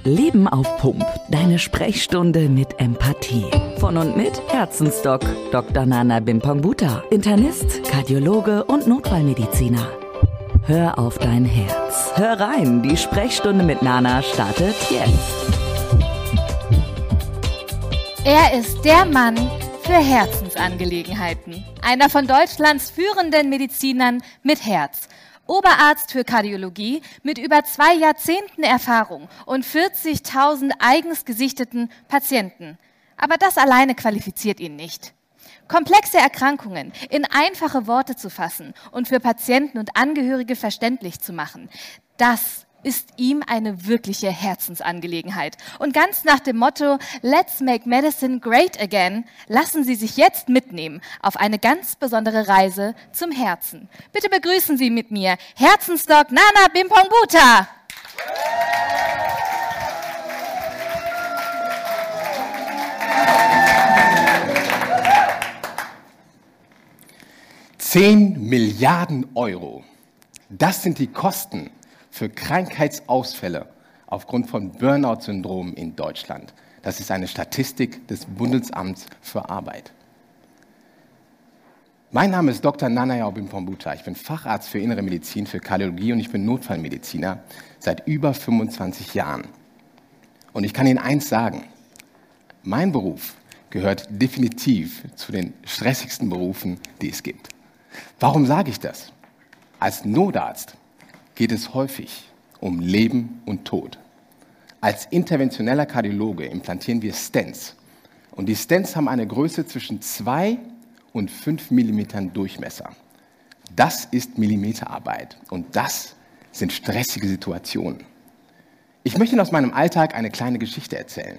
Leben auf Pump. Deine Sprechstunde mit Empathie. Von und mit Herzensdoc Dr. Nana Bimpongbuta, Internist, Kardiologe und Notfallmediziner. Hör auf dein Herz. Hör rein, die Sprechstunde mit Nana startet jetzt. Er ist der Mann für Herzensangelegenheiten. Einer von Deutschlands führenden Medizinern mit Herz. Oberarzt für Kardiologie mit über 2 Jahrzehnten Erfahrung und 40.000 eigens gesichteten Patienten. Aber das alleine qualifiziert ihn nicht. Komplexe Erkrankungen in einfache Worte zu fassen und für Patienten und Angehörige verständlich zu machen, das ist ihm eine wirkliche Herzensangelegenheit. Und ganz nach dem Motto Let's make medicine great again, lassen Sie sich jetzt mitnehmen auf eine ganz besondere Reise zum Herzen. Bitte begrüßen Sie mit mir Herzensdoc Nana Bimpongbuta. 10 Milliarden Euro. Das sind die Kosten für Krankheitsausfälle aufgrund von Burnout-Syndrom in Deutschland. Das ist eine Statistik des Bundesamts für Arbeit. Mein Name ist Dr. Nana Bimpongbuta. Ich bin Facharzt für Innere Medizin, für Kardiologie und ich bin Notfallmediziner seit über 25 Jahren. Und ich kann Ihnen eins sagen, mein Beruf gehört definitiv zu den stressigsten Berufen, die es gibt. Warum sage ich das? Als Notarzt geht es häufig um Leben und Tod. Als interventioneller Kardiologe implantieren wir Stents. Und die Stents haben eine Größe zwischen 2 und 5 Millimetern Durchmesser. Das ist Millimeterarbeit und das sind stressige Situationen. Ich möchte Ihnen aus meinem Alltag eine kleine Geschichte erzählen.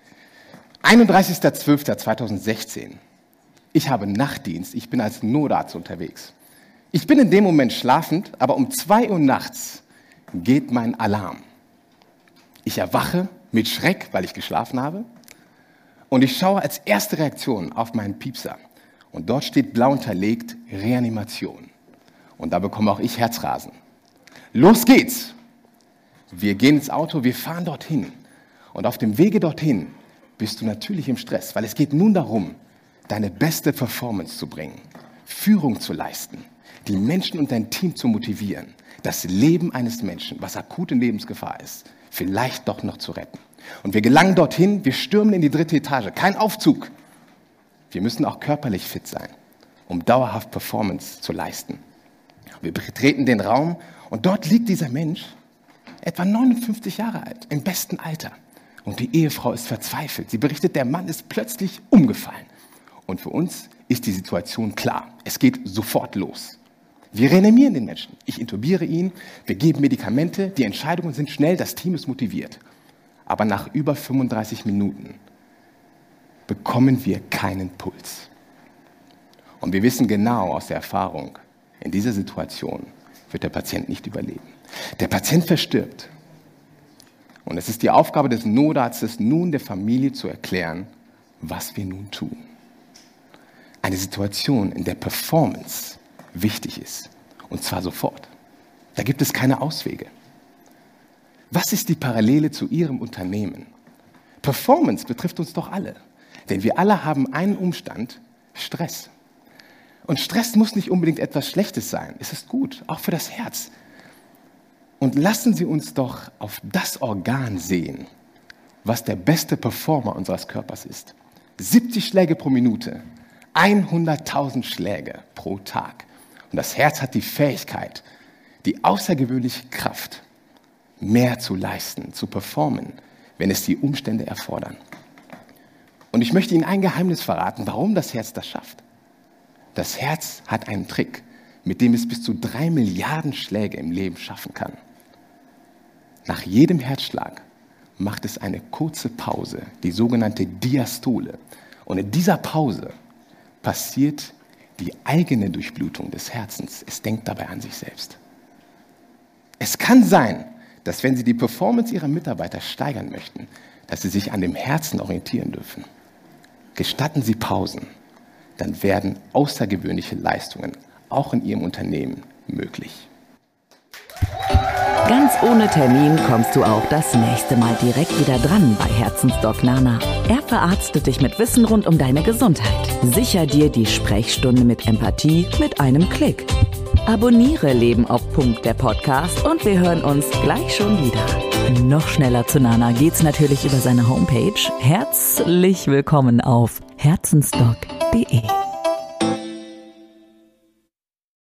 31.12.2016. Ich habe Nachtdienst, ich bin als Notarzt unterwegs. Ich bin in dem Moment schlafend, aber um 2 Uhr nachts geht mein Alarm. Ich erwache mit Schreck, weil ich geschlafen habe. Und ich schaue als erste Reaktion auf meinen Piepser. Und dort steht blau unterlegt Reanimation. Und da bekomme auch ich Herzrasen. Los geht's! Wir gehen ins Auto, wir fahren dorthin. Und auf dem Wege dorthin bist du natürlich im Stress, weil es geht nun darum, deine beste Performance zu bringen, Führung zu leisten, die Menschen und dein Team zu motivieren, das Leben eines Menschen, was akut in Lebensgefahr ist, vielleicht doch noch zu retten. Und wir gelangen dorthin, wir stürmen in die 3. Etage, kein Aufzug. Wir müssen auch körperlich fit sein, um dauerhaft Performance zu leisten. Wir betreten den Raum und dort liegt dieser Mensch, etwa 59 Jahre alt, im besten Alter. Und die Ehefrau ist verzweifelt. Sie berichtet, der Mann ist plötzlich umgefallen. Und für uns ist die Situation klar. Es geht sofort los. Wir reanimieren den Menschen. Ich intubiere ihn, wir geben Medikamente, die Entscheidungen sind schnell, das Team ist motiviert. Aber nach über 35 Minuten bekommen wir keinen Puls. Und wir wissen genau aus der Erfahrung, in dieser Situation wird der Patient nicht überleben. Der Patient verstirbt. Und es ist die Aufgabe des Notarztes, nun der Familie zu erklären, was wir nun tun. Eine Situation, in der Performance wichtig ist. Und zwar sofort. Da gibt es keine Auswege. Was ist die Parallele zu Ihrem Unternehmen? Performance betrifft uns doch alle. Denn wir alle haben einen Umstand, Stress. Und Stress muss nicht unbedingt etwas Schlechtes sein. Es ist gut, auch für das Herz. Und lassen Sie uns doch auf das Organ sehen, was der beste Performer unseres Körpers ist. 70 Schläge pro Minute, 100.000 Schläge pro Tag. Und das Herz hat die Fähigkeit, die außergewöhnliche Kraft, mehr zu leisten, zu performen, wenn es die Umstände erfordern. Und ich möchte Ihnen ein Geheimnis verraten, warum das Herz das schafft. Das Herz hat einen Trick, mit dem es bis zu 3 Milliarden Schläge im Leben schaffen kann. Nach jedem Herzschlag macht es eine kurze Pause, die sogenannte Diastole. Und in dieser Pause passiert die eigene Durchblutung des Herzens. Es denkt dabei an sich selbst. Es kann sein, dass wenn Sie die Performance Ihrer Mitarbeiter steigern möchten, dass Sie sich an dem Herzen orientieren dürfen. Gestatten Sie Pausen, dann werden außergewöhnliche Leistungen auch in Ihrem Unternehmen möglich. Ganz ohne Termin kommst du auch das nächste Mal direkt wieder dran bei Herzensdoc Nana. Er verarztet dich mit Wissen rund um deine Gesundheit. Sicher dir die Sprechstunde mit Empathie mit einem Klick. Abonniere Leben auf Punkt, der Podcast, und wir hören uns gleich schon wieder. Noch schneller zu Nana geht's natürlich über seine Homepage. Herzlich willkommen auf herzensdoc.de.